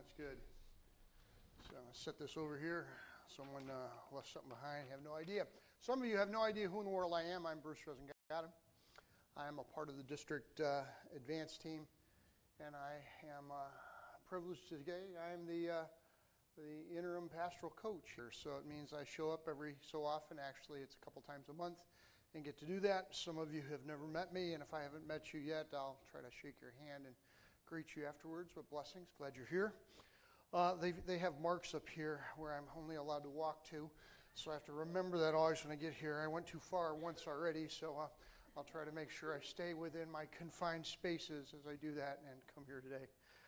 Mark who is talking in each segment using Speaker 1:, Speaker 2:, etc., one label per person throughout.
Speaker 1: That's good. So I'll set this over here. Someone left something behind. Have no idea. Some of you have no idea who in the world I am. I'm Bruce Rosengata. I am a part of the district advance team, and I am privileged today. I am the interim pastoral coach here, so it means I show up every so often. Actually, it's a couple times a month, and get to do that. Some of you have never met me, and if I haven't met you yet, I'll try to shake your hand and greet you afterwards with blessings. Glad you're here. They have marks up here where I'm only allowed to walk to, so I have to remember that always when I get here. I went too far once already, so I'll try to make sure I stay within my confined spaces as I do that and come here today.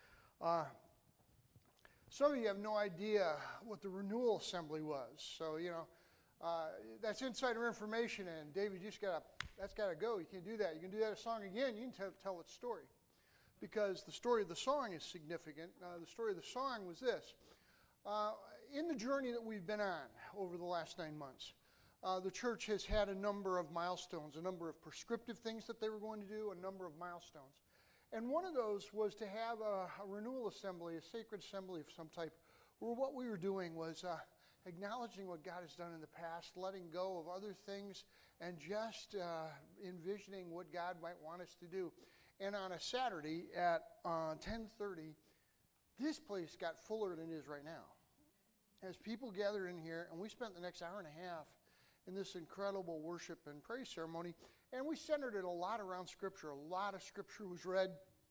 Speaker 1: Some of you have no idea what the renewal assembly was, so that's insider information, and David, that's got to go. You can't do that. You can do that song again. You can tell its story, because the story of the song is significant. The story of the song was this. In the journey that we've been on over the last 9 months, the church has had a number of milestones, a number of prescriptive things that they were going to do, a number of milestones. And one of those was to have a renewal assembly, a sacred assembly of some type, where what we were doing was acknowledging what God has done in the past, letting go of other things, and just envisioning what God might want us to do. And on a Saturday at 10:30, this place got fuller than it is right now. As people gathered in here, and we spent the next hour and a half in this incredible worship and praise ceremony, and we centered it a lot around Scripture. A lot of Scripture was read.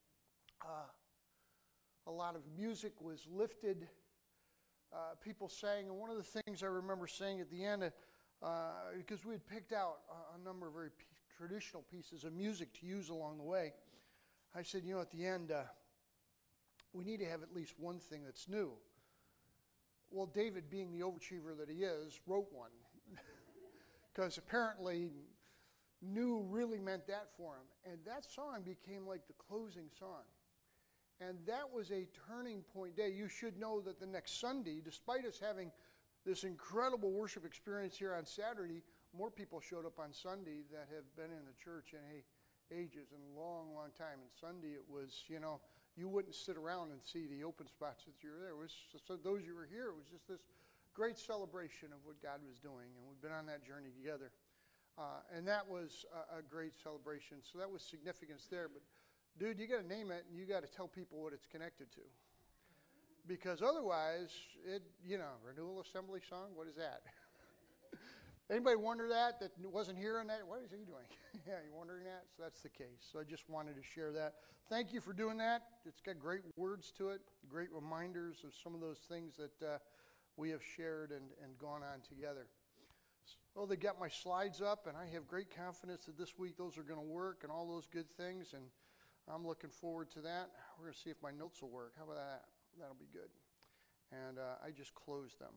Speaker 1: A lot of music was lifted. People sang, and one of the things I remember saying at the end, because we had picked out a number of very traditional pieces of music to use along the way, I said, at the end, we need to have at least one thing that's new. Well, David, being the overachiever that he is, wrote one. Because apparently new really meant that for him. And that song became like the closing song. And that was a turning point day. You should know that the next Sunday, despite us having this incredible worship experience here on Saturday, more people showed up on Sunday that have been in the church in ages and a long, long time. And Sunday it was, you wouldn't sit around and see the open spots that you were there. It was just, so those you were here, it was just this great celebration of what God was doing. And we've been on that journey together. And that was a great celebration. So that was significance there. But, dude, you got to name it and you got to tell people what it's connected to. Because otherwise, renewal assembly song, what is that? Anybody wonder that wasn't here on that? What is he doing? Yeah, you wondering that? So that's the case. So I just wanted to share that. Thank you for doing that. It's got great words to it, great reminders of some of those things that we have shared and gone on together. Well, they got my slides up, and I have great confidence that this week those are going to work and all those good things, and I'm looking forward to that. We're going to see if my notes will work. How about that? That'll be good. And I just closed them.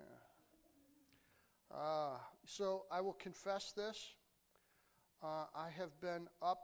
Speaker 1: So I will confess this. I have been up.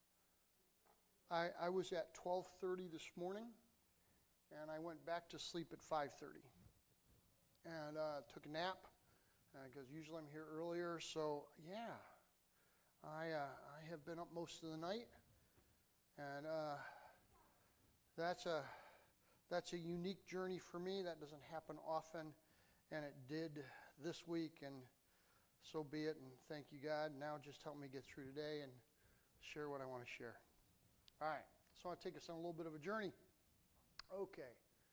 Speaker 1: I was at 12:30 this morning, and I went back to sleep at 5:30, and took a nap because usually I'm here earlier. So yeah, I have been up most of the night, and that's a unique journey for me. That doesn't happen often, and it did this week, and so be it, and thank you, God. Now just help me get through today and share what I want to share. All right, so I want to take us on a little bit of a journey. Okay.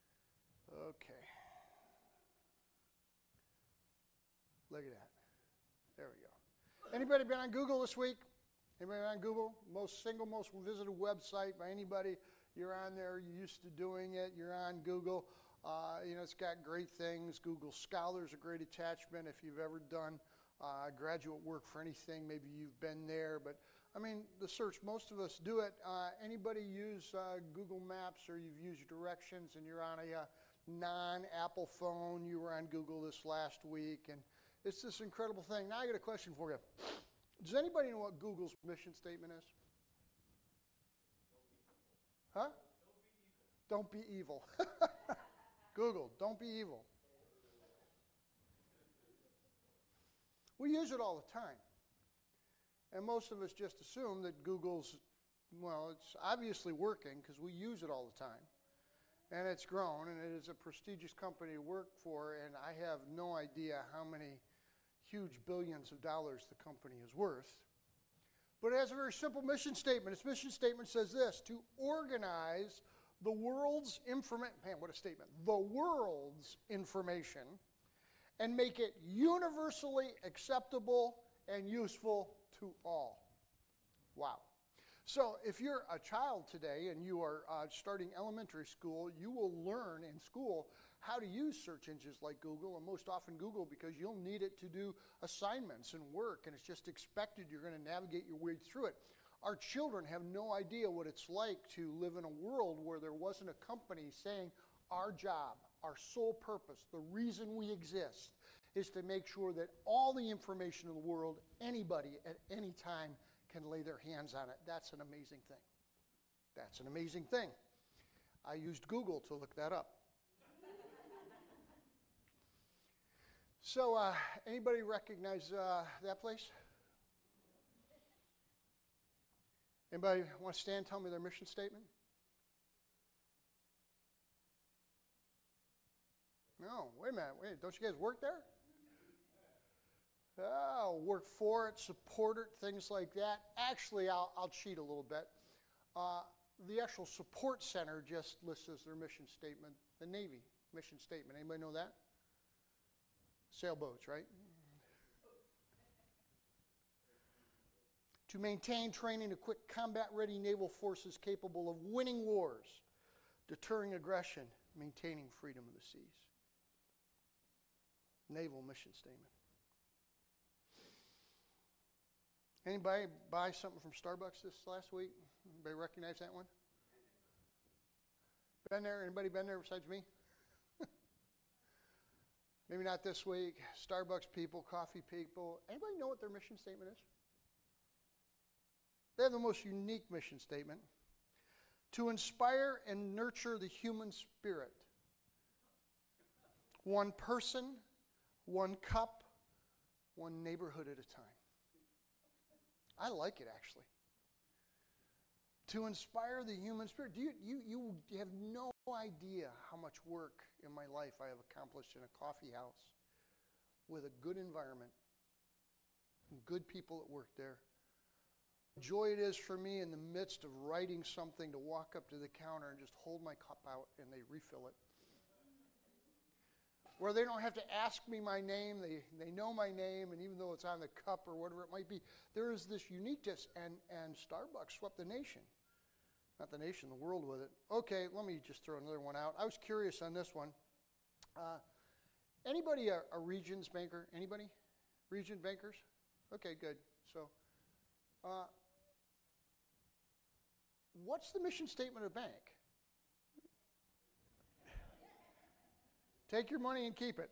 Speaker 1: Look at that. There we go. Anybody been on Google this week? Anybody on Google? Most visited website by anybody. You're on there. You're used to doing it. You're on Google. It's got great things. Google Scholar is a great attachment. If you've ever done graduate work for anything, maybe you've been there. But, the search, most of us do it. Anybody use Google Maps, or you've used directions and you're on a non-Apple phone? You were on Google this last week, and it's this incredible thing. Now I got a question for you. Does anybody know what Google's mission statement is? Huh? Don't be evil. Google, don't be evil. We use it all the time. And most of us just assume that Google's, it's obviously working because we use it all the time. And it's grown, and it is a prestigious company to work for, and I have no idea how many huge billions of dollars the company is worth. But it has a very simple mission statement. Its mission statement says this: to organize the world's information, man, what a statement, the world's information, and make it universally acceptable and useful to all. Wow. So if you're a child today and you are starting elementary school, you will learn in school how to use search engines like Google, and most often Google, because you'll need it to do assignments and work, and it's just expected you're going to navigate your way through it. Our children have no idea what it's like to live in a world where there wasn't a company saying our job, our sole purpose, the reason we exist is to make sure that all the information in the world, anybody at any time can lay their hands on it. That's an amazing thing. That's an amazing thing. I used Google to look that up. So, anybody recognize that place? Anybody want to stand and tell me their mission statement? No, wait a minute. Wait, don't you guys work there? Oh, work for it, support it, things like that. Actually, I'll cheat a little bit. The actual support center just lists as their mission statement the Navy mission statement. Anybody know that? Sailboats, right? To maintain, train, and equip combat-ready naval forces capable of winning wars, deterring aggression, maintaining freedom of the seas. Naval mission statement. Anybody buy something from Starbucks this last week? Anybody recognize that one? Been there? Anybody been there besides me? Maybe not this week. Starbucks people, coffee people. Anybody know what their mission statement is? They have the most unique mission statement. To inspire and nurture the human spirit. One person, one cup, one neighborhood at a time. I like it, actually. To inspire the human spirit. You have no idea how much work in my life I have accomplished in a coffee house with a good environment and good people that work there. Joy it is for me in the midst of writing something to walk up to the counter and just hold my cup out and they refill it. Where they don't have to ask me my name, they know my name, and even though it's on the cup or whatever it might be, there is this uniqueness, and Starbucks swept the nation. Not the nation, the world with it. Okay, let me just throw another one out. I was curious on this one. Anybody a Regions banker? Anybody? Region bankers? Okay, good. So, what's the mission statement of a bank? Take your money and keep it.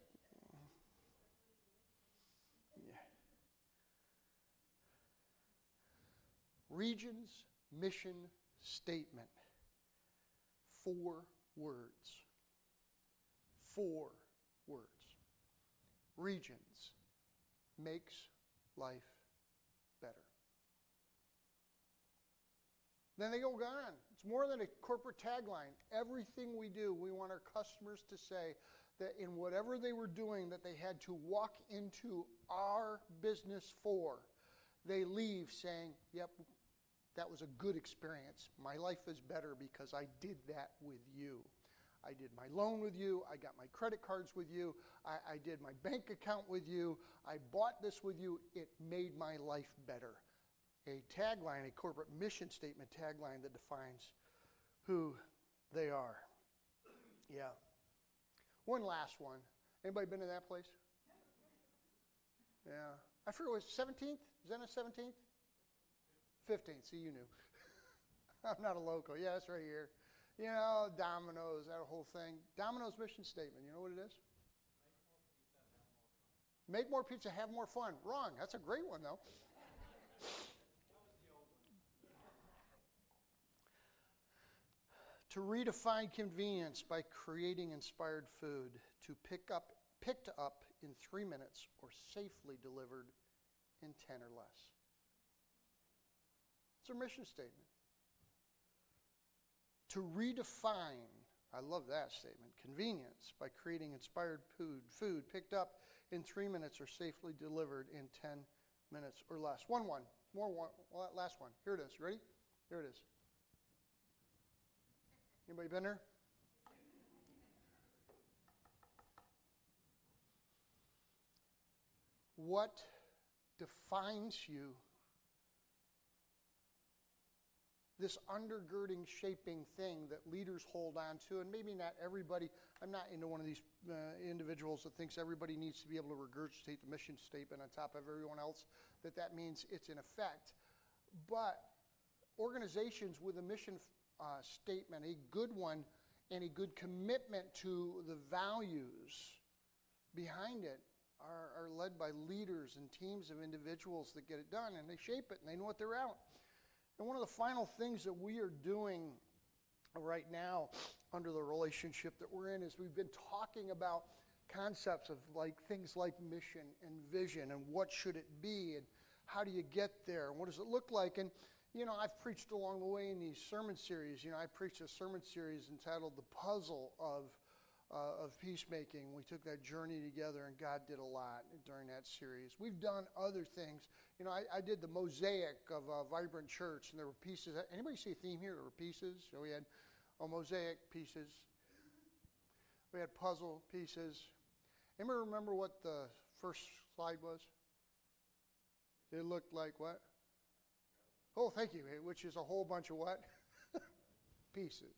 Speaker 1: Yeah. Regions mission statement. 4 words. 4 words. Regions makes life better. Then they go on. It's more than a corporate tagline. Everything we do, we want our customers to say that in whatever they were doing that they had to walk into our business for, they leave saying, yep, that was a good experience. My life is better because I did that with you. I did my loan with you. I got my credit cards with you. I did my bank account with you. I bought this with you. It made my life better. A tagline, a corporate mission statement tagline that defines who they are. Yeah. One last one. Anybody been to that place? Yeah. I forget, was it 17th? Is that a 17th? 15th. See, you knew. I'm not a local. Yeah, that's right here. You know, Domino's, that whole thing. Domino's mission statement, you know what it is? Make more pizza, have more fun. Wrong. That's a great one, though. To redefine convenience by creating inspired food to picked up in 3 minutes or safely delivered in 10 or less. It's a mission statement. To redefine I love that statement. Convenience, by creating inspired food picked up in 3 minutes or safely delivered in 10 minutes or less. Last one. Here it is. Ready? Here it is. Anybody been there? What defines you? This undergirding, shaping thing that leaders hold on to, and maybe not everybody. I'm not into one of these individuals that thinks everybody needs to be able to regurgitate the mission statement on top of everyone else, that means it's in effect. But organizations with a mission statement, a good one, and a good commitment to the values behind it are led by leaders and teams of individuals that get it done, and they shape it, and they know what they're out. And one of the final things that we are doing right now under the relationship that we're in is we've been talking about concepts of things like mission and vision and what should it be and how do you get there and what does it look like. And, I've preached along the way in these sermon series. I preached a sermon series entitled The Puzzle of Peacemaking. We took that journey together, and God did a lot during that series. We've done other things. I did the mosaic of a vibrant church, and there were pieces. Anybody see a theme here? There were pieces. So we had mosaic pieces. We had puzzle pieces. Anybody remember what the first slide was? It looked like what? Oh, thank you. Which is a whole bunch of what? Pieces.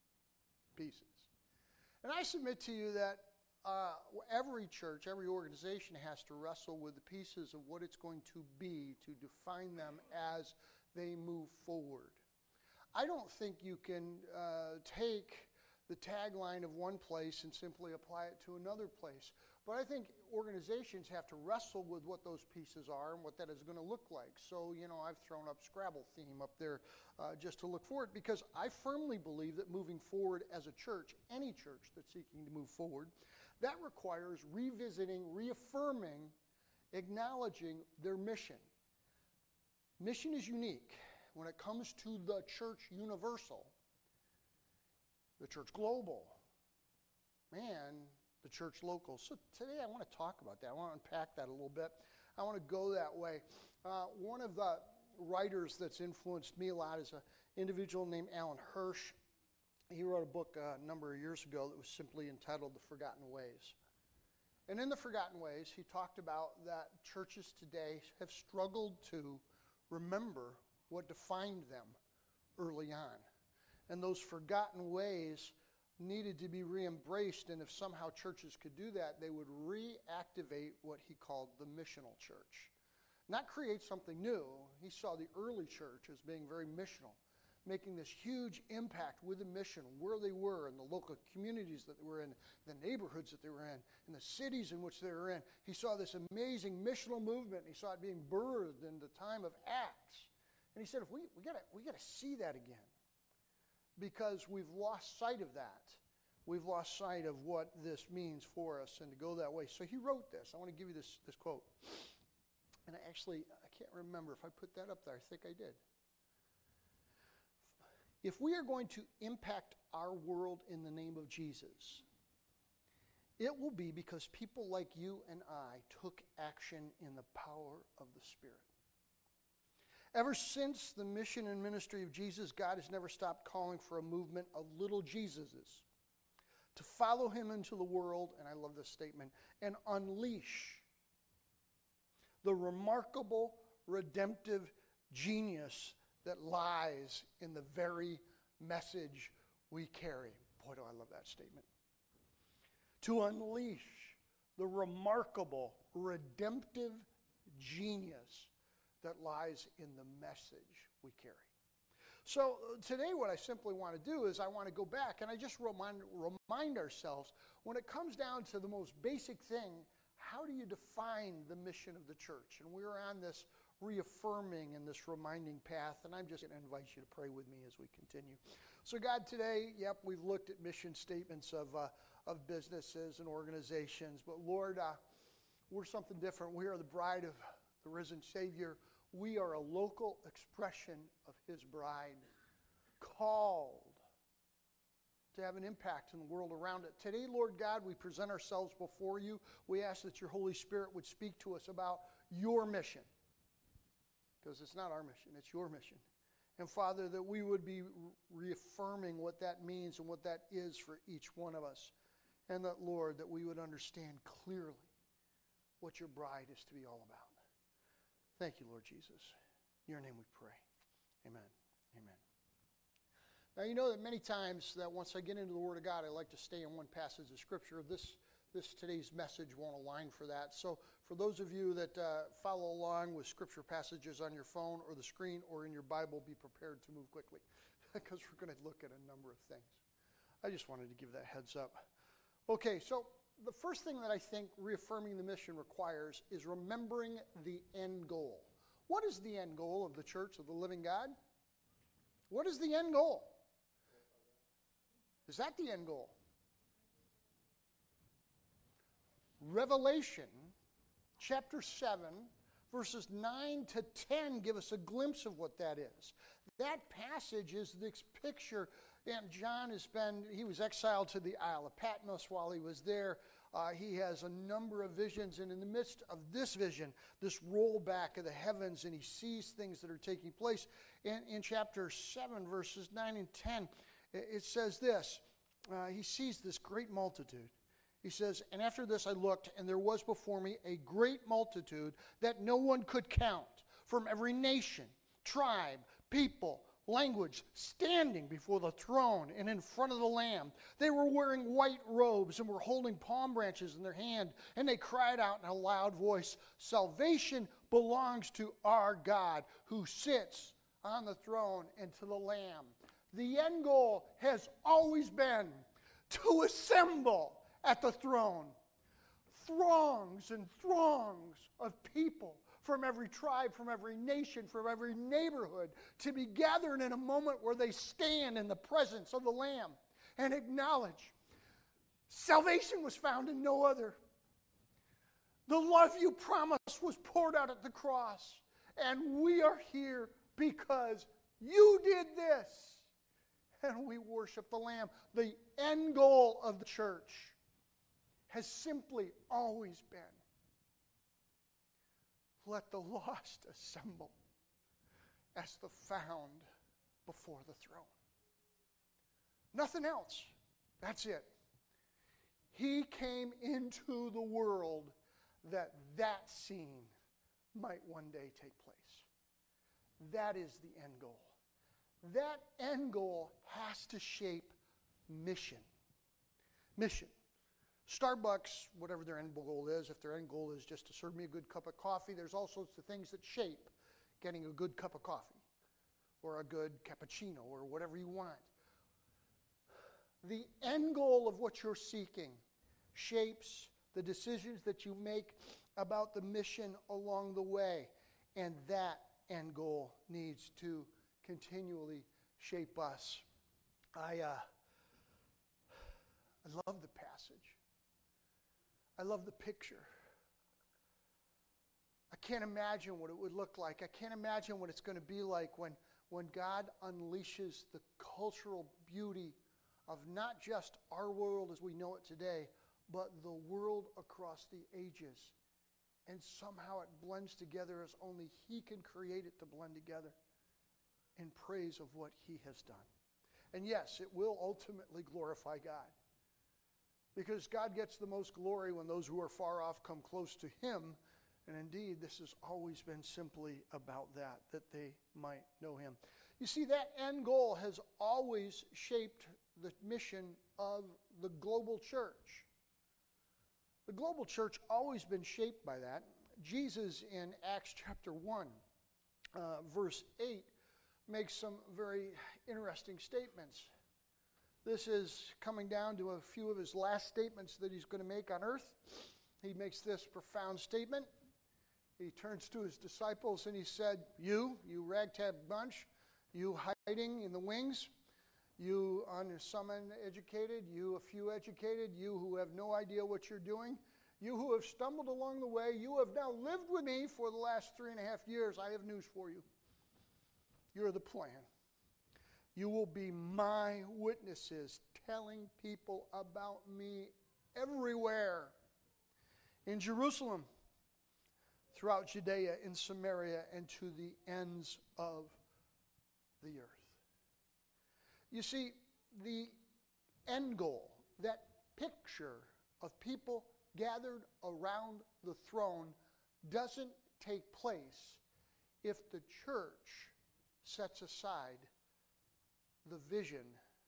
Speaker 1: And I submit to you that every church, every organization has to wrestle with the pieces of what it's going to be to define them as they move forward. I don't think you can take the tagline of one place and simply apply it to another place. But I think organizations have to wrestle with what those pieces are and what that is going to look like. So, I've thrown up Scrabble theme up there just to look forward, because I firmly believe that moving forward as a church, any church that's seeking to move forward, that requires revisiting, reaffirming, acknowledging their mission. Mission is unique when it comes to the church universal, the church global, and the church local. So today I want to talk about that. I want to unpack that a little bit. I want to go that way. One of the writers that's influenced me a lot is an individual named Alan Hirsch. He wrote a book a number of years ago that was simply entitled The Forgotten Ways. And in The Forgotten Ways, he talked about that churches today have struggled to remember what defined them early on. And those forgotten ways needed to be re-embraced, and if somehow churches could do that, they would reactivate what he called the missional church. Not create something new. He saw the early church as being very missional, making this huge impact with the mission, where they were, in the local communities that they were in, the neighborhoods that they were in the cities in which they were in. He saw this amazing missional movement. He saw it being birthed in the time of Acts. And he said, we got to see that again, because we've lost sight of that. We've lost sight of what this means for us and to go that way. So he wrote this. I want to give you this quote. And I can't remember if I put that up there. I think I did. If we are going to impact our world in the name of Jesus, it will be because people like you and I took action in the power of the Spirit. Ever since the mission and ministry of Jesus, God has never stopped calling for a movement of little Jesuses to follow him into the world, and I love this statement, and unleash the remarkable redemptive genius that lies in the very message we carry. Boy, do I love that statement. To unleash the remarkable redemptive genius that lies in the message we carry. So today what I simply want to do is I want to go back and I just remind ourselves, when it comes down to the most basic thing, how do you define the mission of the church? And we're on this reaffirming and this reminding path, and I'm just going to invite you to pray with me as we continue. So God, today, we've looked at mission statements of businesses and organizations, but Lord, we're something different. We are the bride of the risen Savior. We are a local expression of his bride, called to have an impact in the world around it. Today, Lord God, we present ourselves before you. We ask that your Holy Spirit would speak to us about your mission. Because it's not our mission, it's your mission. And Father, that we would be reaffirming what that means and what that is for each one of us. And that, Lord, that we would understand clearly what your bride is to be all about. Thank you, Lord Jesus. In your name we pray. Amen. Amen. Now, you know that many times that once I get into the Word of God, I like to stay in one passage of Scripture. This today's message won't align for that. So for those of you that follow along with Scripture passages on your phone or the screen or in your Bible, be prepared to move quickly because we're going to look at a number of things. I just wanted to give that heads up. Okay, so the first thing that I think reaffirming the mission requires is remembering the end goal. What is the end goal of the Church of the Living God? What is the end goal? Is that the end goal? Revelation chapter 7, verses 9 to 10 give us a glimpse of what that is. That passage is this picture, and John he was exiled to the Isle of Patmos while he was there. He has a number of visions, and in the midst of this vision, this rollback of the heavens, and he sees things that are taking place. In chapter 7, verses 9 and 10, it says this. He sees this great multitude. He says, and after this I looked, and there was before me a great multitude that no one could count, from every nation, tribe, people, language, standing before the throne and in front of the Lamb. They were wearing white robes and were holding palm branches in their hand, and they cried out in a loud voice, "Salvation belongs to our God who sits on the throne and to the Lamb." The end goal has always been to assemble at the throne throngs and throngs of people from every tribe, from every nation, from every neighborhood, to be gathered in a moment where they stand in the presence of the Lamb and acknowledge salvation was found in no other. The love you promised was poured out at the cross, and we are here because you did this. And we worship the Lamb. The end goal of the church has simply always been, let the lost assemble as the found before the throne. Nothing else. That's it. He came into the world that scene might one day take place. That is the end goal. That end goal has to shape mission. Mission. Starbucks, whatever their end goal is, if their end goal is just to serve me a good cup of coffee, there's all sorts of things that shape getting a good cup of coffee or a good cappuccino or whatever you want. The end goal of what you're seeking shapes the decisions that you make about the mission along the way, and that end goal needs to continually shape us. I love the passage. I love the picture. I can't imagine what it would look like. I can't imagine what it's going to be like when God unleashes the cultural beauty of not just our world as we know it today, but the world across the ages. And somehow it blends together as only He can create it to blend together in praise of what He has done. And yes, it will ultimately glorify God. Because God gets the most glory when those who are far off come close to Him. And indeed, this has always been simply about that they might know Him. You see, that end goal has always shaped the mission of the global church. The global church always been shaped by that. Jesus in Acts chapter 1, verse 8, makes some very interesting statements. This is coming down to a few of his last statements that he's going to make on earth. He makes this profound statement. He turns to his disciples and he said, you ragtag bunch, you hiding in the wings, you some uneducated, you a few educated, you who have no idea what you're doing, you who have stumbled along the way, you have now lived with me for the last 3.5 years. I have news for you. You're the plan. You will be my witnesses telling people about me everywhere. In Jerusalem, throughout Judea, in Samaria, and to the ends of the earth. You see, the end goal, that picture of people gathered around the throne, doesn't take place if the church sets aside the vision,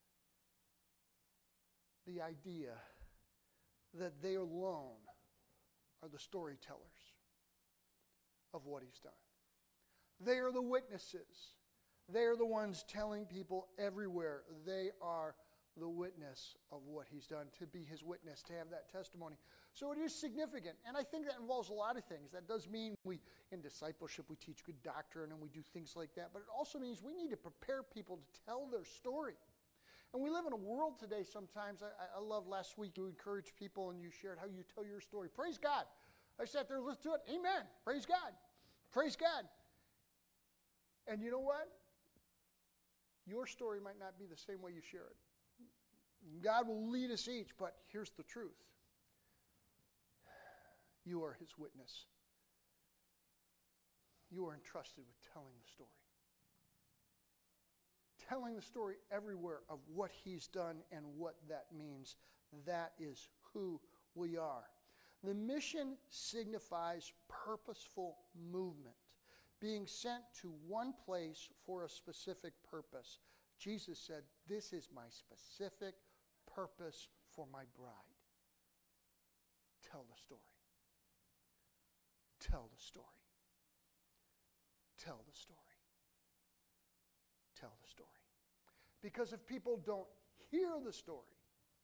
Speaker 1: the idea that they alone are the storytellers of what he's done. They are the witnesses. They are the ones telling people everywhere. They are the witness of what he's done, to be his witness, to have that testimony. So it is significant, and I think that involves a lot of things. That does mean in discipleship, we teach good doctrine and we do things like that, but it also means we need to prepare people to tell their story. And we live in a world today sometimes, I love last week you encouraged people and you shared how you tell your story. Praise God. I sat there and listened to it. Amen. Praise God. Praise God. And you know what? Your story might not be the same way you share it. God will lead us each, but here's the truth. You are his witness. You are entrusted with telling the story. Telling the story everywhere of what he's done and what that means. That is who we are. The mission signifies purposeful movement, being sent to one place for a specific purpose. Jesus said, "This is my specific purpose for my bride." Tell the story. Tell the story. Tell the story. Tell the story. Because if people don't hear the story,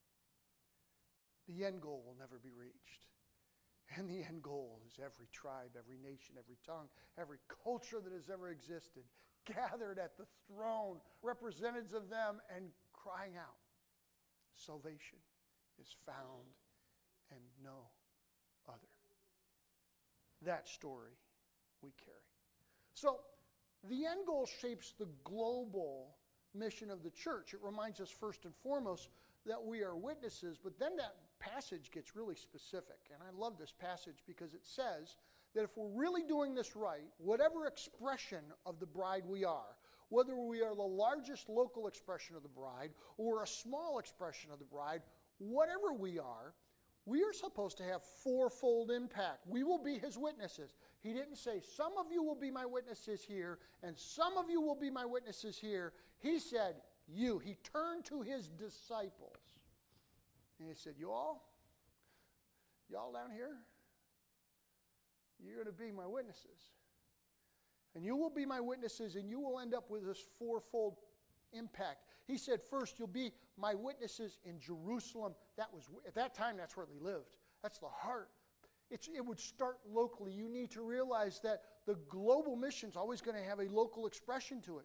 Speaker 1: the end goal will never be reached. And the end goal is every tribe, every nation, every tongue, every culture that has ever existed, gathered at the throne, representatives of them, and crying out, salvation is found and no other. That story we carry. So, the end goal shapes the global mission of the church. It reminds us first and foremost that we are witnesses, but then that passage gets really specific. And I love this passage because it says that if we're really doing this right, whatever expression of the bride we are, whether we are the largest local expression of the bride or a small expression of the bride, whatever we are supposed to have fourfold impact. We will be his witnesses. He didn't say, some of you will be my witnesses here, and some of you will be my witnesses here. He said, you. He turned to his disciples. And he said, y'all down here, you're going to be my witnesses. And you will be my witnesses, and you will end up with this fourfold impact. He said, first, you'll be my witnesses in Jerusalem. At that time, that's where they lived. That's the heart. It would start locally. You need to realize that the global mission is always going to have a local expression to it.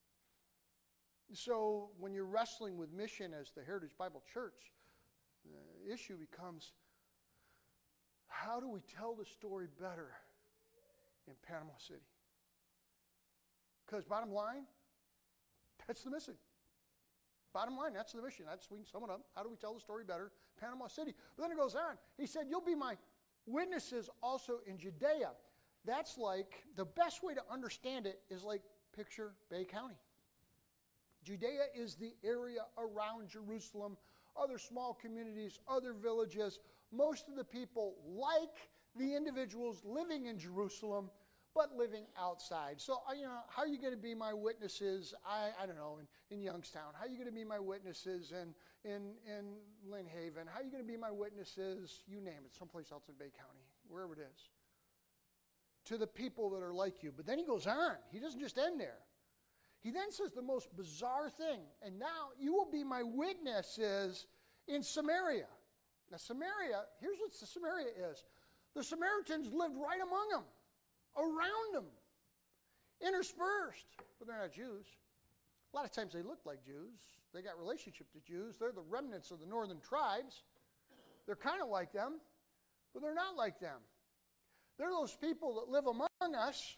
Speaker 1: So when you're wrestling with mission as the Heritage Bible Church, the issue becomes, how do we tell the story better in Panama City? Because bottom line, that's the mission. Bottom line, that's the mission. We can sum it up. How do we tell the story better? Panama City. But then it goes on. He said, you'll be my witnesses also in Judea. That's like, the best way to understand it is like picture Bay County. Judea is the area around Jerusalem, other small communities, other villages. Most of the people like the individuals living in Jerusalem, but living outside. So, how are you going to be my witnesses, I don't know, in Youngstown? How are you going to be my witnesses in Lynn Haven? How are you going to be my witnesses, you name it, someplace else in Bay County, wherever it is, to the people that are like you? But then he goes on. He doesn't just end there. He then says the most bizarre thing, and now you will be my witnesses in Samaria. Now, Samaria, here's what Samaria is. The Samaritans lived right among them, around them, interspersed. But they're not Jews. A lot of times they look like Jews. They got relationship to Jews. They're the remnants of the northern tribes. They're kind of like them, but they're not like them. They're those people that live among us.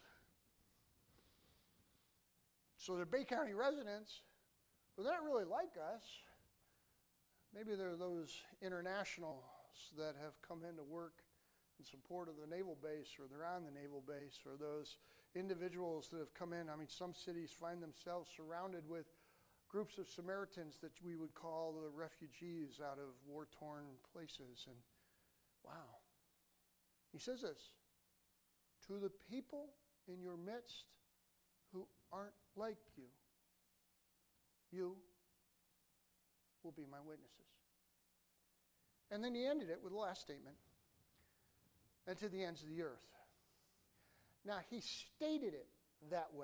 Speaker 1: So they're Bay County residents, but they're not really like us. Maybe there are those internationals that have come into work in support of the naval base, or they're on the naval base, or those individuals that have come in. I mean, some cities find themselves surrounded with groups of Samaritans that we would call the refugees out of war-torn places. And wow. He says this, to the people in your midst who aren't like you, you will be my witnesses. And then he ended it with the last statement, and to the ends of the earth. Now, he stated it that way.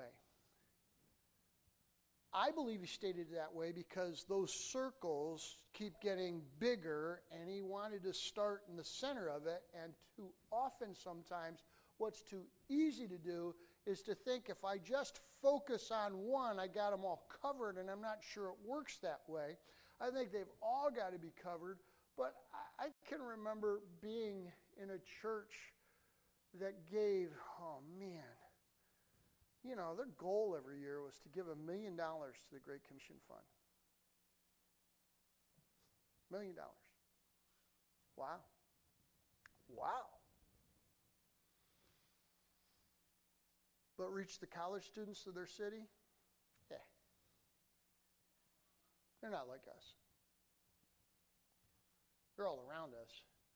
Speaker 1: I believe he stated it that way because those circles keep getting bigger, and he wanted to start in the center of it. And too often sometimes what's too easy to do is to think if I just focus on one, I got them all covered, and I'm not sure it works that way. I think they've all got to be covered. But I can remember being in a church that gave, oh man, you know, their goal every year was to give $1 million to the Great Commission Fund. $1 million. Wow. Wow. But reach the college students of their city? Yeah. They're not like us. They're all around us.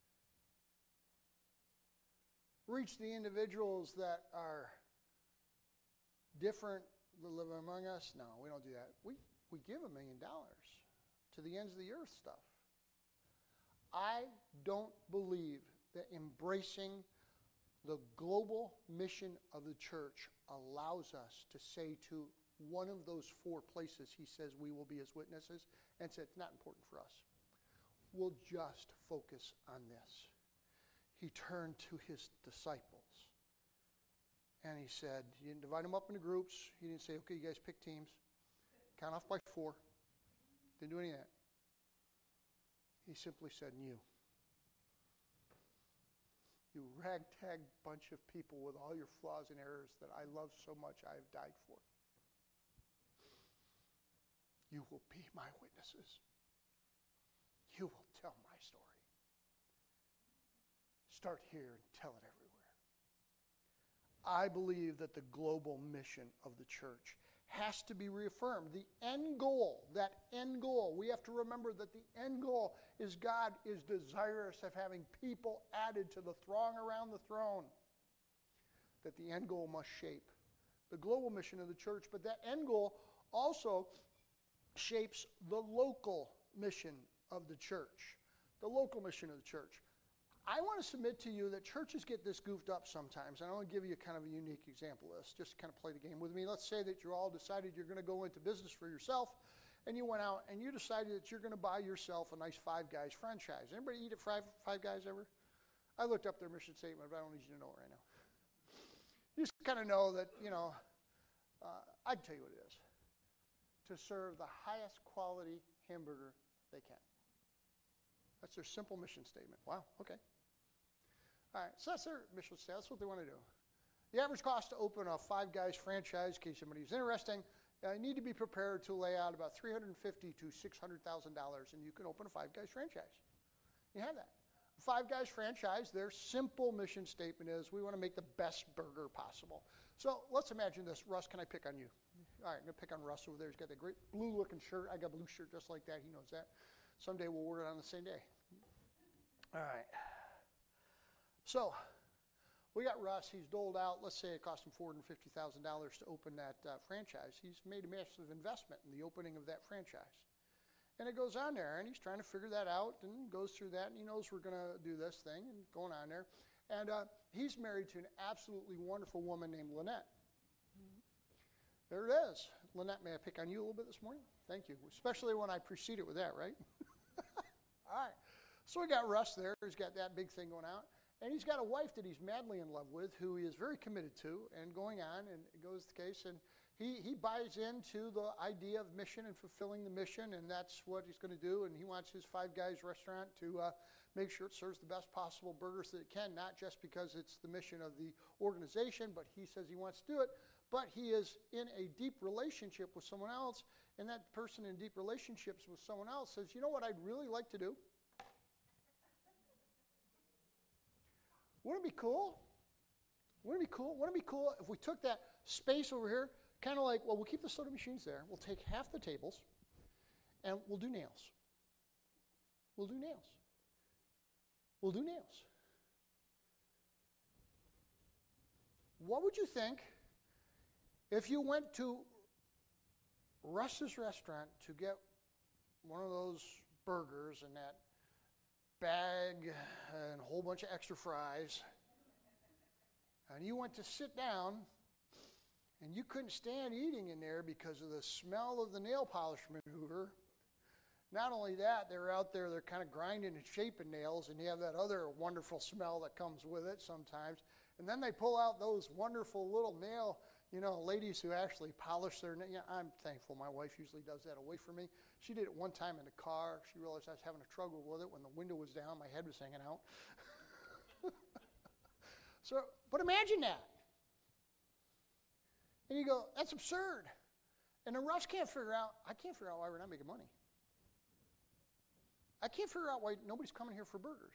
Speaker 1: Reach the individuals that are different that live among us? No, we don't do that. We give $1 million to the ends of the earth stuff. I don't believe that embracing the global mission of the church allows us to say to one of those 4 places he says we will be his witnesses and say it's not important for us. We'll just focus on this. He turned to his disciples and he said, he didn't divide them up into groups. He didn't say, okay, you guys pick teams. Count off by 4. Didn't do any of that. He simply said, you ragtag bunch of people with all your flaws and errors that I love so much I have died for. You will be my witnesses. You will tell my story. Start here and tell it everywhere. I believe that the global mission of the church has to be reaffirmed. The end goal, that end goal, we have to remember that the end goal is God is desirous of having people added to the throng around the throne. That the end goal must shape the global mission of the church, but that end goal also shapes the local mission of the church. The local mission of the church. I want to submit to you that churches get this goofed up sometimes, and I want to give you kind of a unique example of this, just to kind of play the game with me. Let's say that you're all decided you're going to go into business for yourself, and you went out and you decided that you're going to buy yourself a nice Five Guys franchise. Anybody eat at Five Guys ever? I looked up their mission statement, but I don't need you to know it right now. You just kind of know that, I'd tell you what it is. To serve the highest quality hamburger they can. That's their simple mission statement. Wow, okay. All right, so that's their mission statement. That's what they want to do. The average cost to open a Five Guys franchise, in case somebody's interested, you need to be prepared to lay out about $350,000 to $600,000, and you can open a Five Guys franchise. You have that. Five Guys franchise, their simple mission statement is we want to make the best burger possible. So let's imagine this. Russ, can I pick on you? All right, I'm going to pick on Russ over there. He's got that great blue-looking shirt. I got a blue shirt just like that. He knows that. Someday we'll wear it on the same day. All right. So we got Russ. He's doled out. Let's say it cost him $450,000 to open that franchise. He's made a massive investment in the opening of that franchise. And it goes on there, and he's trying to figure that out and goes through that, and he knows we're going to do this thing and going on there. And he's married to an absolutely wonderful woman named Lynette. There it is. Lynette, may I pick on you a little bit this morning? Thank you. Especially when I precede it with that, right? All right. So we got Russ there. He's got that big thing going out. And he's got a wife that he's madly in love with who he is very committed to and going on, and it goes the case. And he buys into the idea of mission and fulfilling the mission, and that's what he's going to do. And he wants his Five Guys restaurant to make sure it serves the best possible burgers that it can, not just because it's the mission of the organization, but he says he wants to do it. But he is in a deep relationship with someone else, and that person in deep relationships with someone else says, you know what I'd really like to do? Wouldn't it be cool? Wouldn't it be cool? Wouldn't it be cool if we took that space over here, kind of like, well, we'll keep the soda machines there. We'll take half the tables, and we'll do nails. We'll do nails. We'll do nails. What would you think if you went to Russ's restaurant to get one of those burgers and that bag and a whole bunch of extra fries, and you went to sit down and you couldn't stand eating in there because of the smell of the nail polish maneuver? Not only that, they're out there, they're kind of grinding and shaping nails, and you have that other wonderful smell that comes with it sometimes. And then they pull out those wonderful little nail, ladies who actually polish their nails. Yeah, I'm thankful my wife usually does that away from me. She did it one time in the car. She realized I was having a struggle with it when the window was down, my head was hanging out. But imagine that. And you go, that's absurd. And then Russ can't figure out why we're not making money. I can't figure out why nobody's coming here for burgers.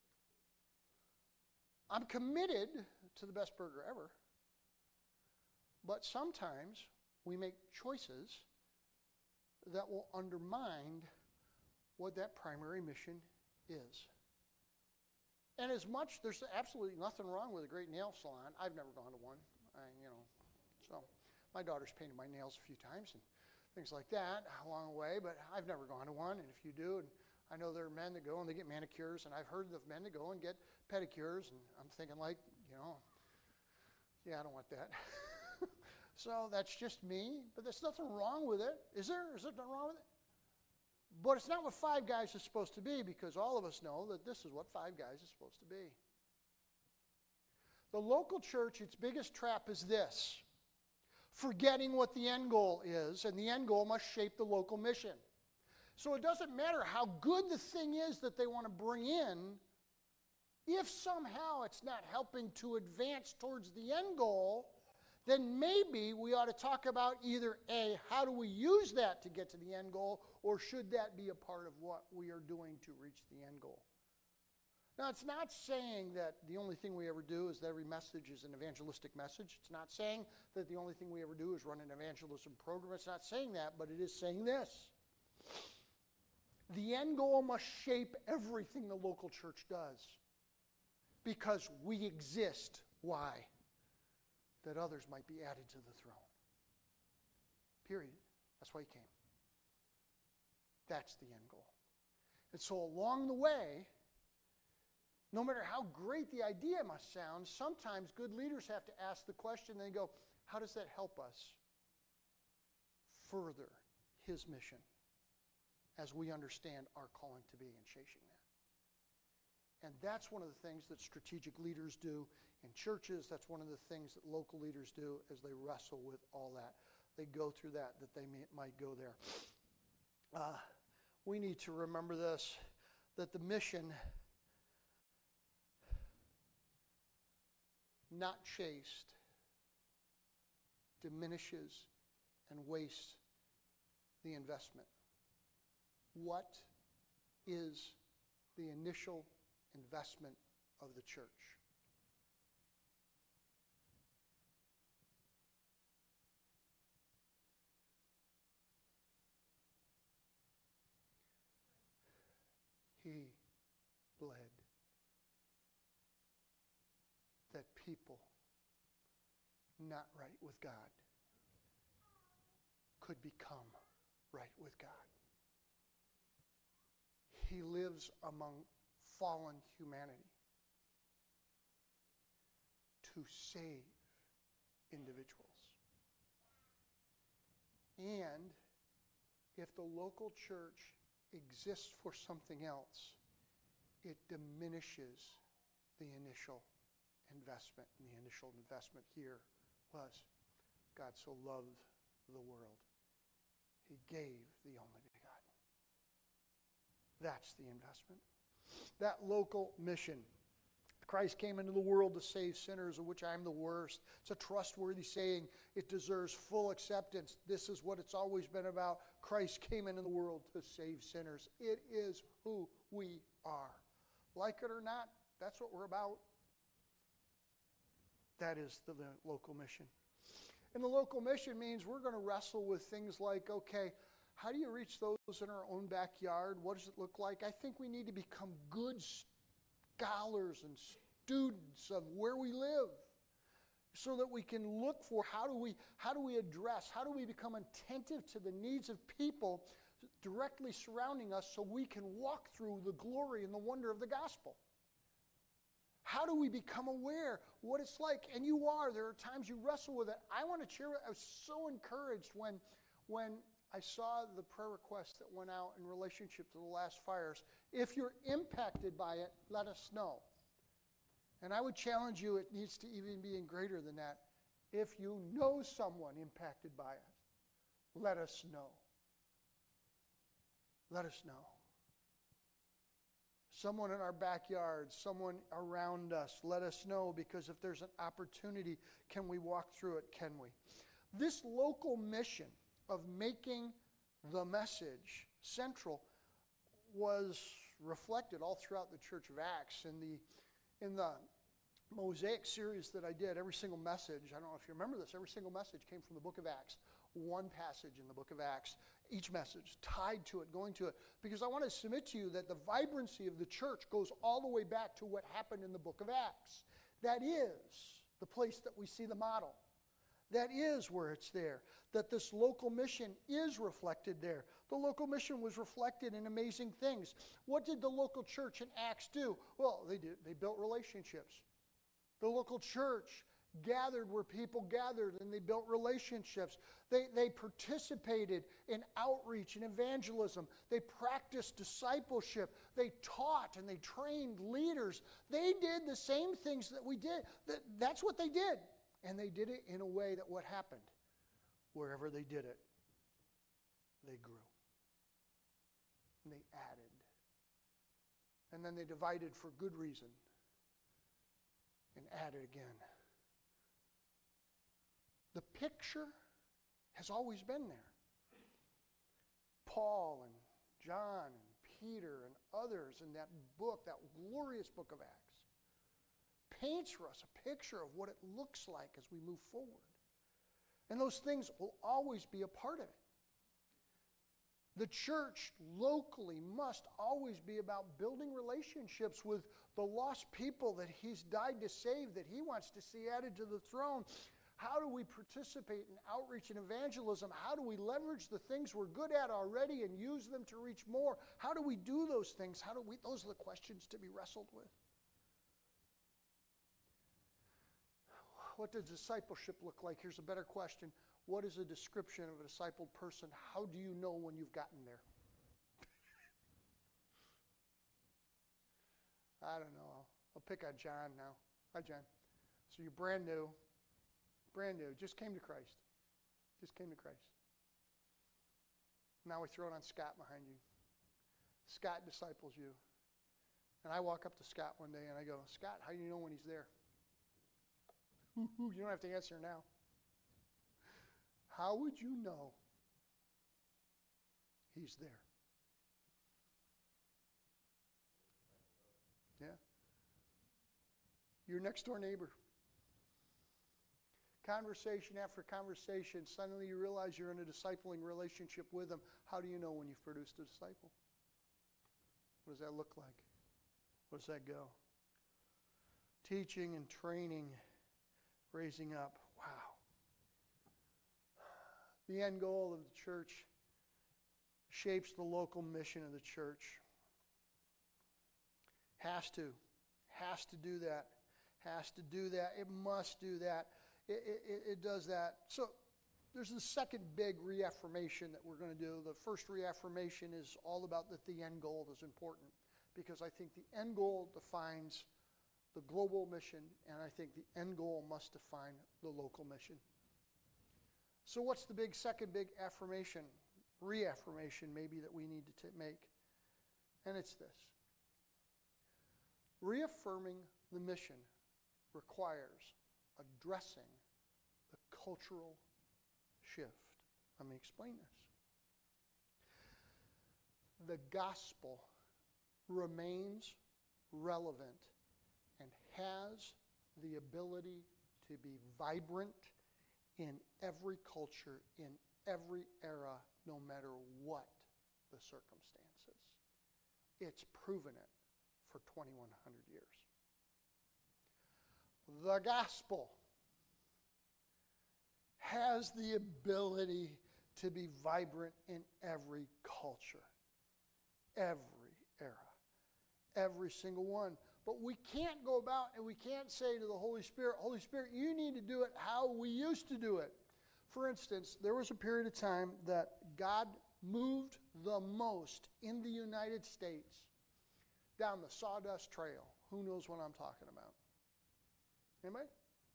Speaker 1: I'm committed to the best burger ever. But sometimes we make choices that will undermine what that primary mission is. And as much, there's absolutely nothing wrong with a great nail salon. I've never gone to one, so my daughter's painted my nails a few times and things like that along the way, but I've never gone to one. And if you do, and I know there are men that go and they get manicures, and I've heard of men that go and get pedicures, and I'm thinking like, yeah, I don't want that. So that's just me, but there's nothing wrong with it. Is there? Is there nothing wrong with it? But it's not what Five Guys is supposed to be, because all of us know that this is what Five Guys is supposed to be. The local church, its biggest trap is this: forgetting what the end goal is, and the end goal must shape the local mission. So it doesn't matter how good the thing is that they want to bring in, if somehow it's not helping to advance towards the end goal, then maybe we ought to talk about either A, how do we use that to get to the end goal, or should that be a part of what we are doing to reach the end goal? Now, it's not saying that the only thing we ever do is that every message is an evangelistic message. It's not saying that the only thing we ever do is run an evangelism program. It's not saying that, but it is saying this: the end goal must shape everything the local church does, because we exist. Why? That others might be added to the throne. Period. That's why he came. That's the end goal. And so along the way, no matter how great the idea must sound, sometimes good leaders have to ask the question, they go, how does that help us further his mission as we understand our calling to be in chasing that? And that's one of the things that strategic leaders do in churches. That's one of the things that local leaders do as they wrestle with all that. They go through that they might go there. We need to remember this, that the mission, not chased, diminishes and wastes the investment. What is the initial investment of the church? He bled that people not right with God could become right with God. He lives among fallen humanity to save individuals. And if the local church exists for something else, it diminishes the initial investment. And the initial investment here was, God so loved the world, he gave the only begotten. That's the investment. That local mission. Christ came into the world to save sinners, of which I am the worst. It's a trustworthy saying. It deserves full acceptance. This is what it's always been about. Christ came into the world to save sinners. It is who we are. Like it or not, that's what we're about. That is the local mission. And the local mission means we're going to wrestle with things like, okay, how do you reach those in our own backyard? What does it look like? I think we need to become good scholars and students of where we live so that we can look for how do we address, how do we become attentive to the needs of people directly surrounding us so we can walk through the glory and the wonder of the gospel. How do we become aware what it's like? And you are. There are times you wrestle with it. I want to cheer. I was so encouraged when I saw the prayer requests that went out in relationship to the last fires. If you're impacted by it, let us know. And I would challenge you, it needs to even be greater than that. If you know someone impacted by it, let us know. Let us know. Someone in our backyard, someone around us, let us know, because if there's an opportunity, can we walk through it? Can we? This local mission of making the message central was reflected all throughout the Church of Acts. In the Mosaic series that I did, every single message, I don't know if you remember this, every single message came from the book of Acts. One passage in the book of Acts, each message tied to it, going to it. Because I want to submit to you that the vibrancy of the church goes all the way back to what happened in the book of Acts. That is the place that we see the model. That is where it's there. That this local mission is reflected there. The local mission was reflected in amazing things. What did the local church in Acts do? Well, they built relationships. The local church gathered where people gathered, and they built relationships. They participated in outreach and evangelism. They practiced discipleship. They taught and they trained leaders. They did the same things that we did. That's what they did. And they did it in a way that what happened? Wherever they did it, they grew. And they added. And then they divided for good reason and added again. The picture has always been there. Paul and John and Peter and others in that book, that glorious book of Acts, paints for us a picture of what it looks like as we move forward. And those things will always be a part of it. The church locally must always be about building relationships with the lost people that He's died to save, that He wants to see added to the throne. How do we participate in outreach and evangelism? How do we leverage the things we're good at already and use them to reach more? How do we do those things? Those are the questions to be wrestled with. What does discipleship look like? Here's a better question. What is a description of a discipled person? How do you know when you've gotten there? I don't know. I'll pick on John now. Hi, John. So you're brand new. Brand new. Just came to Christ. Just came to Christ. Now we throw it on Scott behind you. Scott disciples you. And I walk up to Scott one day and I go, Scott, how do you know when he's there? You don't have to answer now. How would you know he's there? Yeah. Your next door neighbor. Conversation after conversation, suddenly you realize you're in a discipling relationship with them. How do you know when you've produced a disciple? What does that look like? Where does that go? Teaching and training, raising up. Wow. The end goal of the church shapes the local mission of the church. Has to do that. Has to do that. It must do that. It does that. So there's the second big reaffirmation that we're going to do. The first reaffirmation is all about that the end goal is important, because I think the end goal defines the global mission, and I think the end goal must define the local mission. So what's the second big affirmation, reaffirmation maybe, that we need to make? And it's this. Reaffirming the mission requires addressing the cultural shift. Let me explain this. The gospel remains relevant and has the ability to be vibrant in every culture, in every era, no matter what the circumstances. It's proven it for 2,100 years. The gospel has the ability to be vibrant in every culture, every era, every single one. But we can't go about and we can't say to the Holy Spirit, Holy Spirit, you need to do it how we used to do it. For instance, there was a period of time that God moved the most in the United States down the Sawdust Trail. Who knows what I'm talking about? Anybody?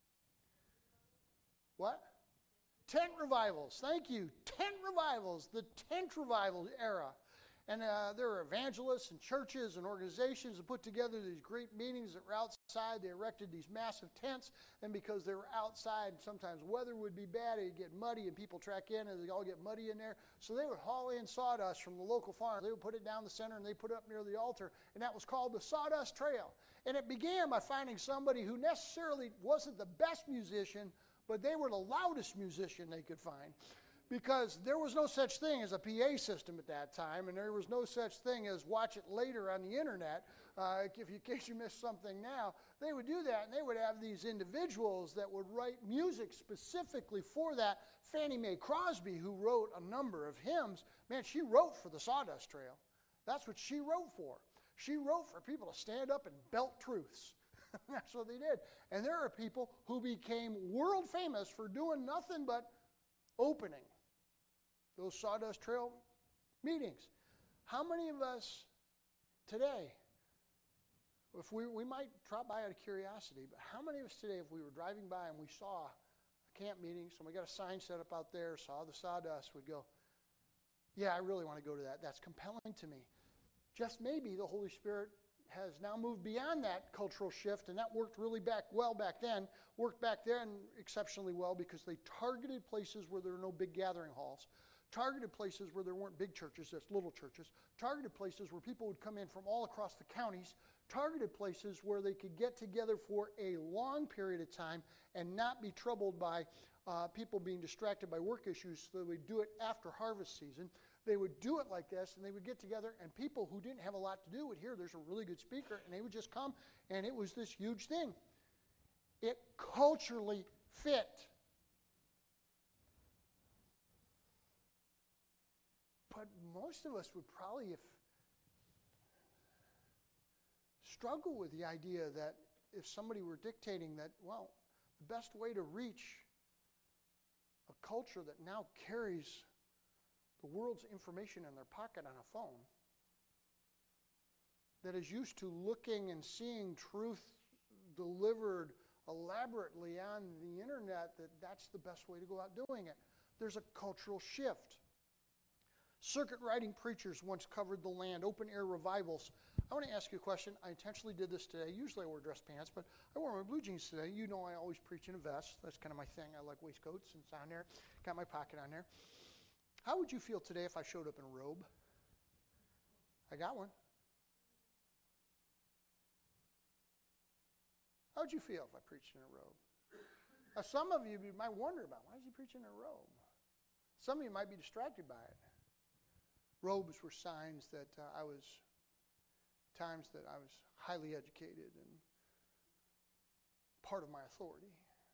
Speaker 1: What? Tent revivals. Thank you. Tent revivals. The tent revival era. And there are evangelists and churches and organizations that put together these great meetings that were outside. They erected these massive tents. And because they were outside, sometimes weather would be bad. It'd get muddy and people track in and they all get muddy in there. So they would haul in sawdust from the local farm. They would put it down the center and they put it up near the altar. And that was called the Sawdust Trail. And it began by finding somebody who necessarily wasn't the best musician, but they were the loudest musician they could find. Because there was no such thing as a PA system at that time, and there was no such thing as watch it later on the internet. In case you missed something now, they would do that, and they would have these individuals that would write music specifically for that. Fannie Mae Crosby, who wrote a number of hymns, man, she wrote for the Sawdust Trail. That's what she wrote for. She wrote for people to stand up and belt truths. That's what they did. And there are people who became world famous for doing nothing but opening those Sawdust Trail meetings. How many of us today, if we might drop by out of curiosity, but how many of us today, if we were driving by and we saw a camp meeting, somebody got a sign set up out there, saw the sawdust, would go, yeah, I really want to go to that. That's compelling to me. Just maybe the Holy Spirit has now moved beyond that cultural shift, and that worked really well back then, worked back then exceptionally well because they targeted places where there were no big gathering halls, targeted places where there weren't big churches, that's little churches, targeted places where people would come in from all across the counties, targeted places where they could get together for a long period of time and not be troubled by people being distracted by work issues, so they would do it after harvest season. They would do it like this, and they would get together, and people who didn't have a lot to do would hear there's a really good speaker, and they would just come, and it was this huge thing. It culturally fit. But most of us would probably struggle with the idea that if somebody were dictating that, well, the best way to reach a culture that now carries the world's information in their pocket on a phone, that is used to looking and seeing truth delivered elaborately on the internet, that's the best way to go out doing it. There's a cultural shift. Circuit riding preachers once covered the land, open air revivals. I want to ask you a question. I intentionally did this today. Usually I wear dress pants, but I wore my blue jeans today. You know I always preach in a vest. That's kind of my thing. I like waistcoats, and it's on there. Got my pocket on there. How would you feel today if I showed up in a robe? I got one. How would you feel if I preached in a robe? Now, some of you might wonder about, why is he preaching in a robe? Some of you might be distracted by it. Robes were signs that times that I was highly educated and part of my authority.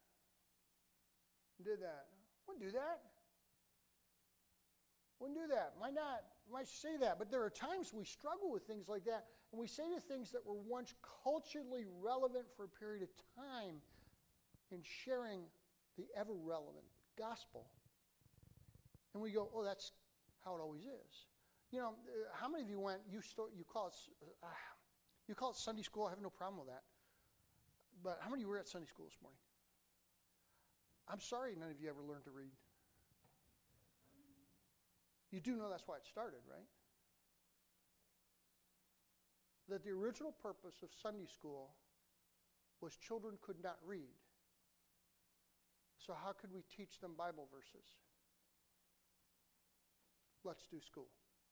Speaker 1: Did that. Wouldn't do that. Wouldn't do that. Might not. Might say that. But there are times we struggle with things like that, and we say the things that were once culturally relevant for a period of time in sharing the ever-relevant gospel. And we go, oh, that's how it always is. You know, how many of you went, you call it Sunday school? I have no problem with that. But how many of you were at Sunday school this morning? I'm sorry none of you ever learned to read. You do know that's why it started, right? that the original purpose of Sunday school was children could not read. So how could we teach them Bible verses? Let's do school.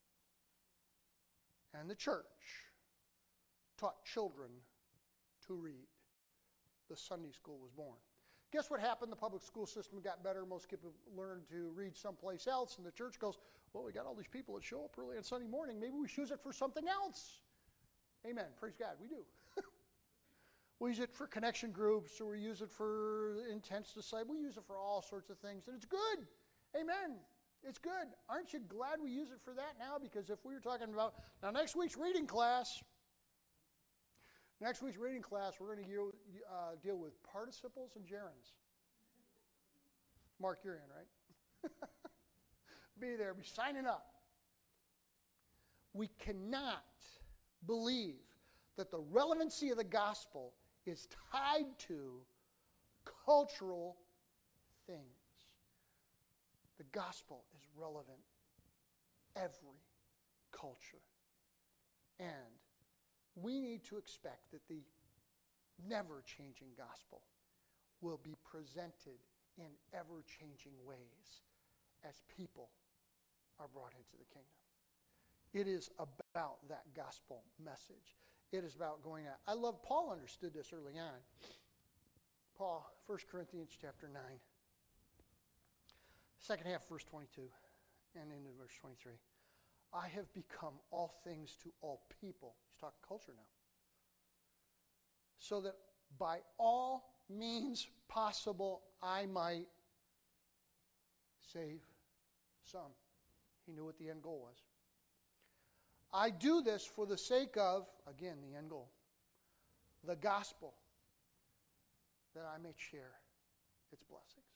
Speaker 1: And the church taught children to read. The Sunday school was born. Guess what happened? The public school system got better. Most people learned to read someplace else. And the church goes, well, we got all these people that show up early on Sunday morning. Maybe we should use it for something else. Amen. Praise God. We do. We use it for connection groups, or we use it for intense disciple. We use it for all sorts of things. And it's good. Amen. It's good. Aren't you glad we use it for that now? Because if we were talking about, now next week's reading class, we're going to deal with participles and gerunds. Mark, you're in, right? Be there. Be signing up. We cannot believe that the relevancy of the gospel is tied to cultural things. The gospel is relevant every culture. And we need to expect that the never-changing gospel will be presented in ever-changing ways as people are brought into the kingdom. It is about that gospel message. It is about going out. I love, Paul understood this early on. Paul, 1 Corinthians chapter 9, second half, verse 22, and into verse 23. I have become all things to all people. He's talking culture now. So that by all means possible I might save some. He knew what the end goal was. I do this for the sake of, again, the end goal, the gospel, that I may share its blessings.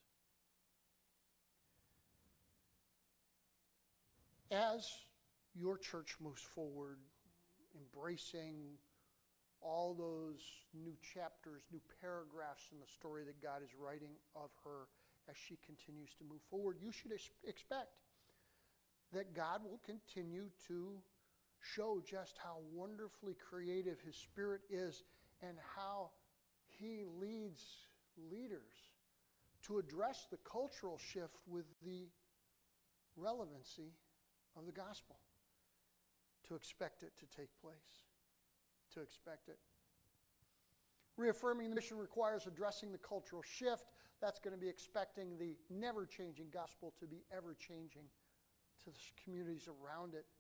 Speaker 1: As your church moves forward, embracing all those new chapters, new paragraphs in the story that God is writing of her as she continues to move forward, you should expect that God will continue to show just how wonderfully creative His Spirit is and how He leads leaders to address the cultural shift with the relevancy of the gospel. To expect it to take place. To expect it. Reaffirming the mission requires addressing the cultural shift. That's going to be expecting the never-changing gospel to be ever-changing to the communities around it.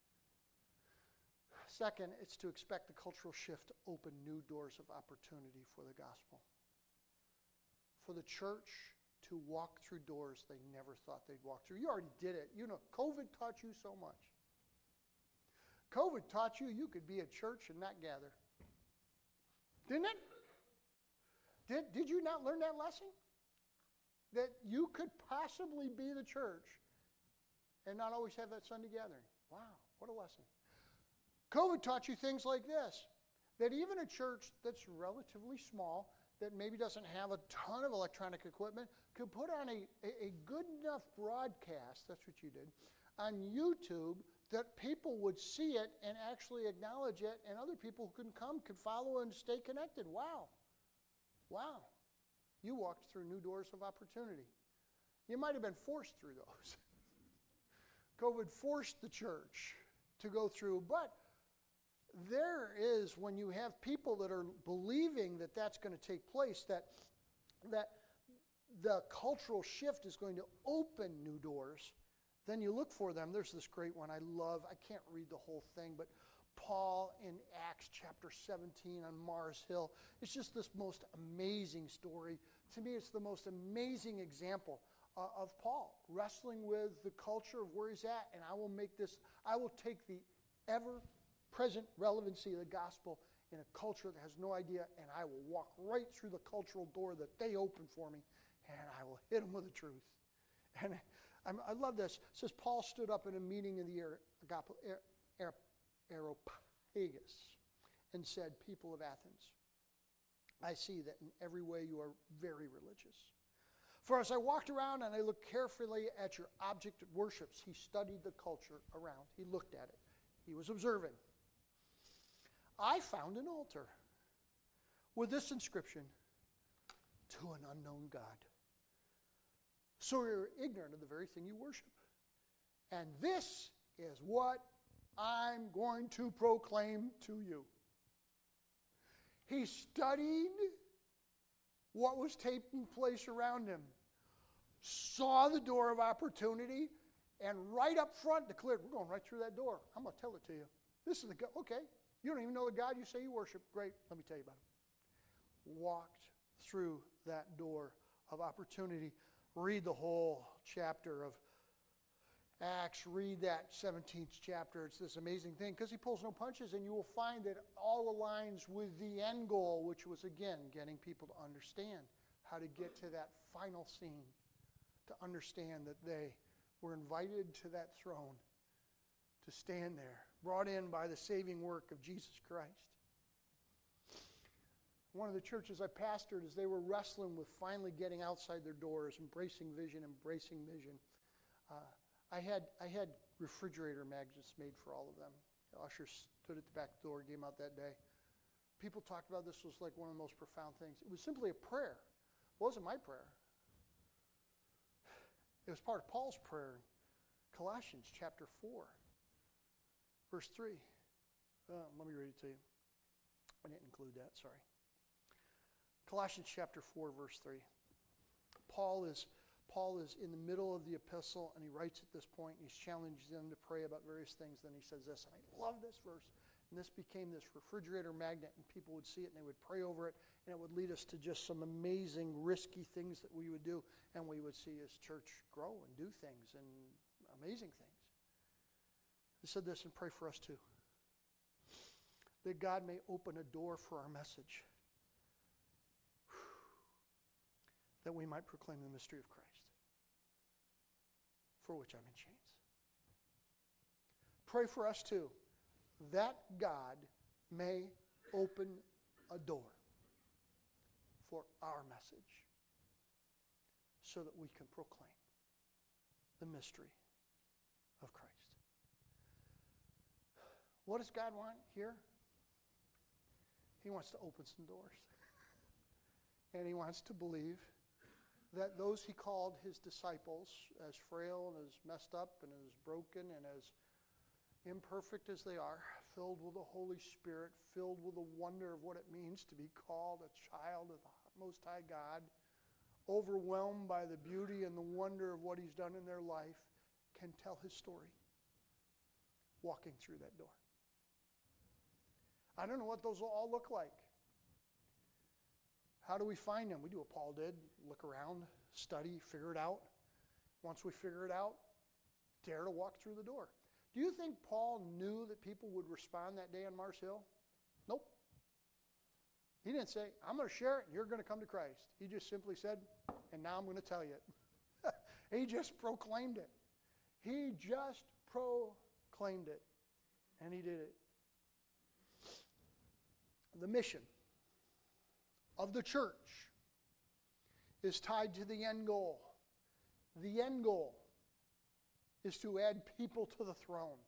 Speaker 1: Second, it's to expect the cultural shift to open new doors of opportunity for the gospel. For the church to walk through doors they never thought they'd walk through. You already did it. You know, COVID taught you so much. COVID taught you could be a church and not gather. Didn't it? Did you not learn that lesson? That you could possibly be the church and not always have that Sunday gathering. Wow, what a lesson. COVID taught you things like this, that even a church that's relatively small, that maybe doesn't have a ton of electronic equipment, could put on a good enough broadcast, that's what you did, on YouTube, that people would see it and actually acknowledge it, and other people who couldn't come could follow and stay connected. Wow. Wow. You walked through new doors of opportunity. You might have been forced through those. COVID forced the church to go through, but there is, when you have people that are believing that that's going to take place, that the cultural shift is going to open new doors, then you look for them. There's this great one I love. I can't read the whole thing, but Paul in Acts chapter 17 on Mars Hill. It's just this most amazing story. To me, it's the most amazing example of Paul wrestling with the culture of where he's at, and I will take the ever-present relevancy of the gospel in a culture that has no idea, and I will walk right through the cultural door that they open for me, and I will hit them with the truth. And I love this. It says, Paul stood up in a meeting of the Areopagus and said, people of Athens, I see that in every way you are very religious. For as I walked around and I looked carefully at your object of worships, he studied the culture around. He looked at it. He was observing. I found an altar with this inscription, to an unknown God. So you're ignorant of the very thing you worship. And this is what I'm going to proclaim to you. He studied what was taking place around him, saw the door of opportunity, and right up front declared, we're going right through that door. I'm going to tell it to you. This is the God. Okay, you don't even know the God you say you worship. Great, let me tell you about him. Walked through that door of opportunity. Read the whole chapter of Acts. Read that 17th chapter. It's this amazing thing because he pulls no punches, and you will find that all aligns with the end goal, which was, again, getting people to understand how to get to that final scene, to understand that they were invited to that throne, to stand there, brought in by the saving work of Jesus Christ. One of the churches I pastored, as they were wrestling with finally getting outside their doors, embracing vision. I had refrigerator magnets made for all of them. The usher stood at the back door, gave them out that day. People talked about this was like one of the most profound things. It was simply a prayer. It wasn't my prayer. It was part of Paul's prayer in Colossians chapter 4, verse 3. Let me read it to you. I didn't include that, sorry. Colossians chapter 4, verse 3. Paul is in the middle of the epistle, and he writes at this point, and he's challenged them to pray about various things. Then he says this, and I love this verse. And this became this refrigerator magnet, and people would see it, and they would pray over it, and it would lead us to just some amazing, risky things that we would do, and we would see his church grow and do things, and amazing things. He said this, and pray for us too. That God may open a door for our message, that we might proclaim the mystery of Christ, for which I'm in chains. Pray for us too, that God may open a door for our message, so that we can proclaim the mystery of Christ. What does God want here? He wants to open some doors. And he wants to believe that those he called his disciples, as frail and as messed up and as broken and as imperfect as they are, filled with the Holy Spirit, filled with the wonder of what it means to be called a child of the Most High God, overwhelmed by the beauty and the wonder of what he's done in their life, can tell his story walking through that door. I don't know what those will all look like. How do we find them? We do what Paul did, look around, study, figure it out. Once we figure it out, dare to walk through the door. Do you think Paul knew that people would respond that day on Mars Hill? Nope. He didn't say, I'm going to share it and you're going to come to Christ. He just simply said, and now I'm going to tell you it. He just proclaimed it. He just proclaimed it. And he did it. The mission of the church is tied to the end goal. The end goal is to add people to the throne.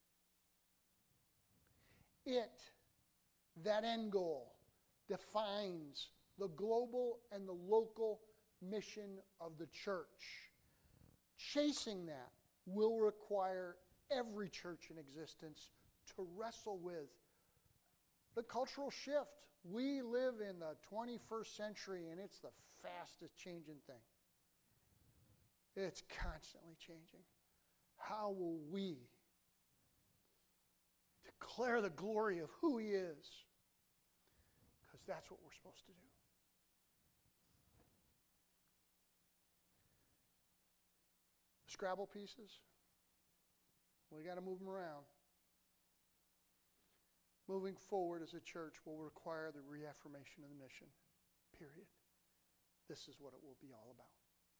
Speaker 1: That end goal, defines the global and the local mission of the church. Chasing that will require every church in existence to wrestle with the cultural shift. We live in the 21st century, and it's the fastest changing thing. It's constantly changing. How will we declare the glory of who he is? Because that's what we're supposed to do. The Scrabble pieces, we got to move them around. Moving forward as a church will require the reaffirmation of the mission, period. This is what it will be all about.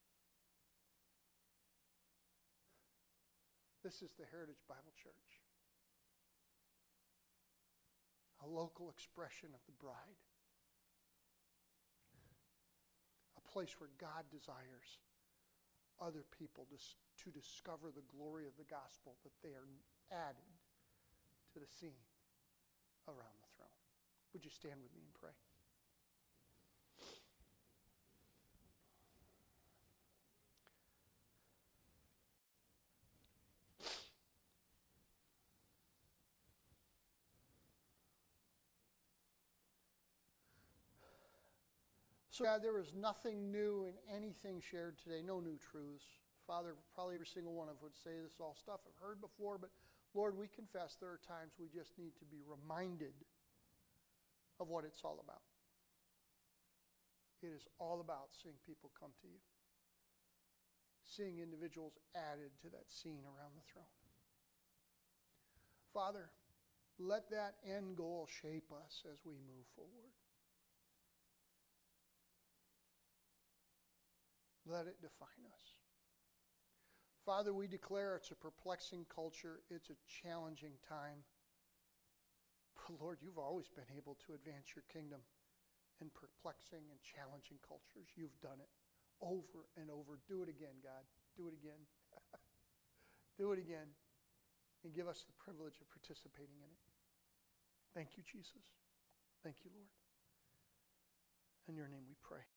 Speaker 1: This is the Heritage Bible Church, a local expression of the bride, a place where God desires other people to discover the glory of the gospel, that they are added to the scene around the throne. Would you stand with me and pray? So, God, there is nothing new in anything shared today, no new truths. Father, probably every single one of us would say this is all stuff I've heard before, but Lord, we confess there are times we just need to be reminded of what it's all about. It is all about seeing people come to you, seeing individuals added to that scene around the throne. Father, let that end goal shape us as we move forward. Let it define us. Father, we declare it's a perplexing culture. It's a challenging time. But Lord, you've always been able to advance your kingdom in perplexing and challenging cultures. You've done it over and over. Do it again, God. Do it again. Do it again. And give us the privilege of participating in it. Thank you, Jesus. Thank you, Lord. In your name we pray.